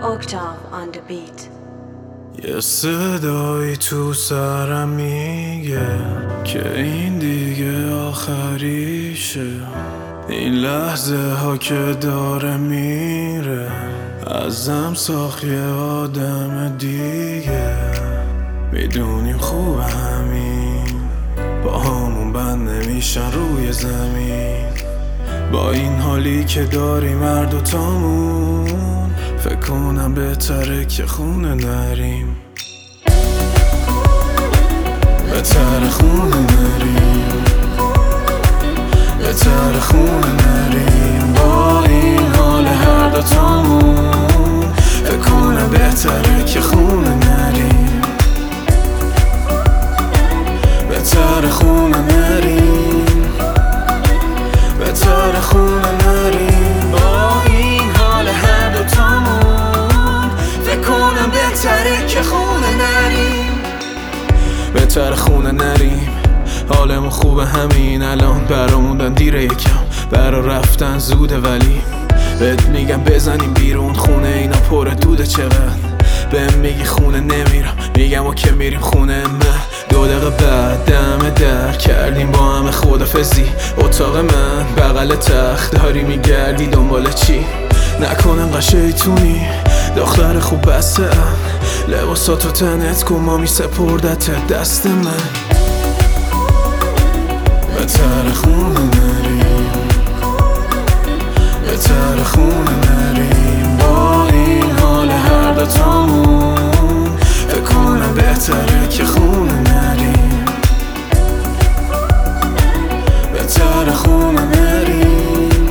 Octave on the beat. یه صدایی تو سرم میگه که این دیگه آخریشه، این لحظه ها که داره میره ازم ساخت یه آدم دیگه. میدونیم خوب همین با همون بند نمیشن روی زمین، با این حالی که داریم هر دوتامون فکر کنم بهتره که خونه نریم، بهتره خونه نریم، بهتره خونه نریم. با این حال هر دوتامون فکر کنم بهتره که خونه نریم، بهتره خونه نریم، بهتره خونه نریم. با این حال هر دوتامون فکر کنم بهتره که خونه نریم، بهتره خونه نریم. حالمون خوبه همین الان، براموندن دیره یکم، برا رفتن زوده ولی بهت میگم بزنیم بیرون خونه، اینا پر دوده چقدر. بهم میگی خونه نمیرم، میگم و که میریم خونه من. 2 دقیقه بعد دم در کردیم با همه خدافزی، اتاق من بغل تخت، داری میگردی دنبال چی؟ نکنم قشیتونی دختر خوب بسته ام، لباساتو تنت کن مامی سپردت دست من. بهتره خونه نریم، بهتره خونه نریم. با این حال هر دوتامون فکر کنم بهتره که خونه نریم، بهتره خونه نریم،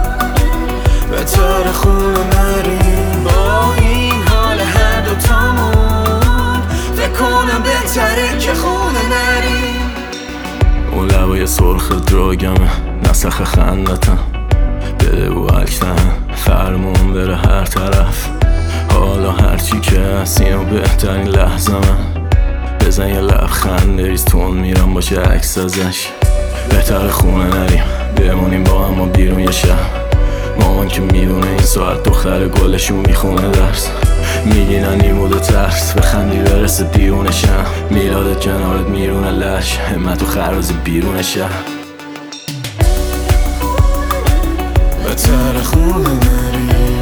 بهتره خونه نریم. با این حال هر دوتامون فکر کنم بهتره که خونه نریم. اون لبای سرخ دراگمه، نسخ خندتم، بده و اکتن فرمون بره هر طرف. حالا هرچی که هستی و بهترین لحظه من، بزن یه لبخند ریز تون میرم باشه عکس ازش. بهتر خونه نریم، بمونیم با هم و بیرون یه شهر. مامان که میدونه این ساعت دختر گلشون میخونه درس، میگینن نیمود و ترس بخندی برسه دیونه شم. میلادت کنارت میرونه لش، همت و خراز بیرون شهر. بهتره خونه نریم،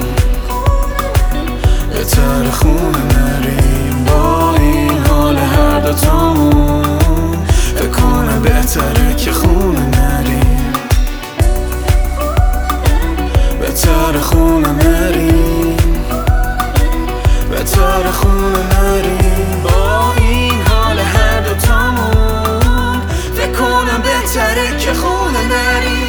بهتره خونه نریم. با این حال هر دوتامون فکر کنم بهتره که خونه نریم، بهتره خونه نریم، بهتره خونه نریم. با این حال هر دوتامون فکر کنم بهتره که خونه نریم.